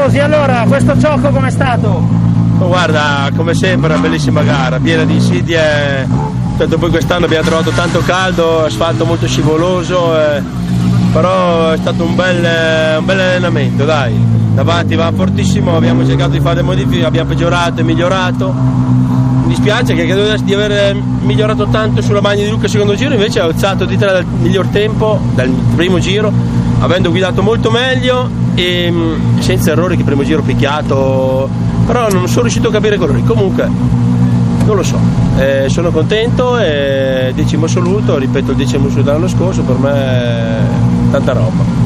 Rosi, allora, questo ciocco com'è stato? Guarda, come sempre una bellissima gara, piena di insidie, tanto poi quest'anno abbiamo trovato tanto caldo, asfalto molto scivoloso, però è stato un bel allenamento, dai, davanti va fortissimo, abbiamo cercato di fare modifiche, abbiamo peggiorato e migliorato. Mi dispiace che credo di aver migliorato tanto sulla maglia di Luca al secondo giro, invece ho alzato di 3 dal miglior tempo, dal primo giro, avendo guidato molto meglio e senza errori, che il primo giro ho picchiato, però non sono riuscito a capire i colori. Comunque non lo so, sono contento e 10° assoluto, ripeto il 10° assoluto dell'anno scorso, per me è tanta roba.